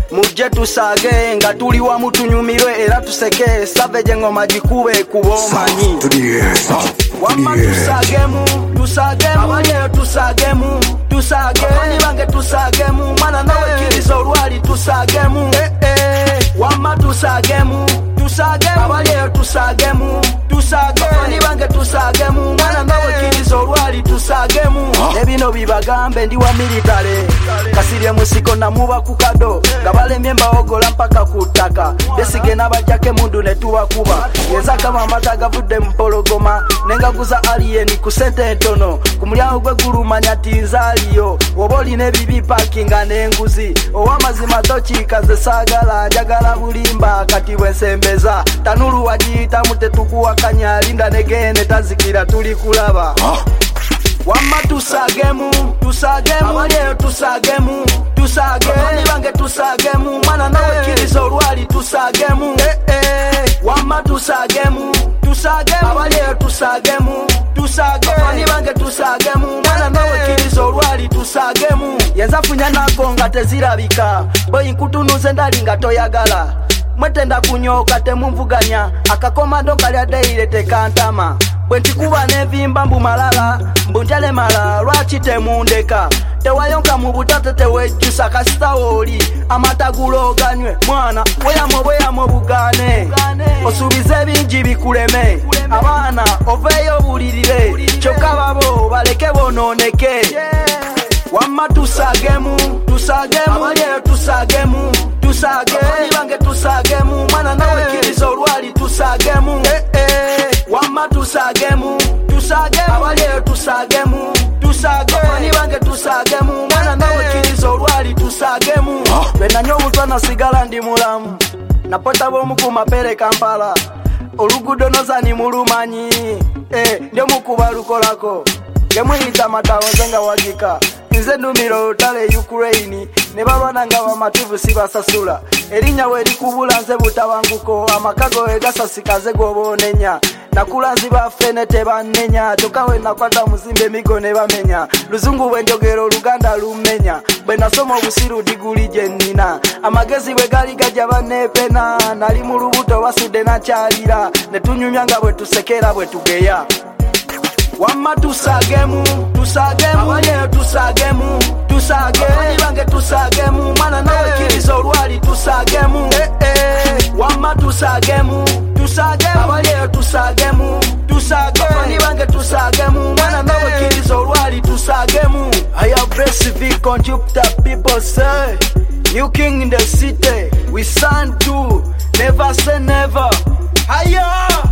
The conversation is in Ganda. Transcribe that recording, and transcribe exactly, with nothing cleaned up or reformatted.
muje tusage nga tuli wa mutunyumirwe era tuseke savage ngoma jikube kubomanyi wama tusagemu tusagemu abalyeyo tusagemu tusage abani bange tusagemu mwana nawe kirizo olwali tusagemu eh eh wama tusagemu tusagemu abalyeyo tusagemu tusage abani bange tusagemu mwana nawe kirizo olwali tusagemu ebino bibagambe ndi wa military kasirye musiko na muba kukado gabale myemba ogola mpaka kutaka besige nabajake mundu ne tuwa kuba yeza kama mata gavudde mpologoma nenga guza alien ku sente ntono kumulyaho gwe gurumanya tinzaliyo oboli ne bibi parking n'enguzi owamazima tochikaze sagala njagala bulimba kati bwensembeza tanulu wajita mutetukuwa kanyalinda negene tazikira tuli kulaba wama tusagemu tusagemu abalyeyo tusagemu tusage abani bange tusagemu mwana nawe kirizo olwali tusagemu eh eh wama tusagemu tusagemu abalyeyo tusagemu tusage abani bange tusagemu mwana nawe kirizo olwali tusagemu yenza funya nagonga tezirabika boyi nkutunuze ndali nga toyagala mwetenda kunyoka temumvuganya akakomando kalya deile tekantama bwentikuba nevimba mbu malala mbunjale mala lwaki temundeka tewayonka mu butate tewejjusa kasita woli amatagulo ganywe mwana weyamo bweyamo bugane osubize bingi bikuleme abaana oveeyo bulirire kyokka babo baleke bononeke wama tusagemu tusagemu abalyeyo tusagemu tusage abani bange tusagemu mwana nawe kirizo olwali tusagemu eh eh wama tusagemu tusagemu abalyeyo tusagemu tusage abani bange tusagemu mwana nawe kirizo olwali tusagemu benanyo obutwana sigala ndi mulamu napota bomu ku mapere Kampala olugudo nozani mulumanyi eh ndio mukuba lukolako gemuyita matawo zenga wagika nze numiro tale Ukraine ne balwana nga bamativu sibasasula erinya we likubula nze butabanguko amakago egasasikaze gobonenya nakulanzi bafene tebannenya tokawe nakwata muzimbe migo ne bamenya luzungu bwenjogero Luganda lumenya bwe nasoma obusiru diguli jennina amagezi bwe gali gajja banepena nali mu lubuto basudde na kyalira ne tunyumya nga bwe tusekera bwe tugeya wama tusagemu tusagemu abalyeyo tusagemu tusage abani bange tusagemu mwana nawe kirizo olwali tusagemu eh eh wama tusagemu tusagemu abalyeyo tusagemu tusage abani bange tusagemu mwana nawe kirizo olwali tusagemu I have basic conductor people say new king in the city we stand to never say never. Hiya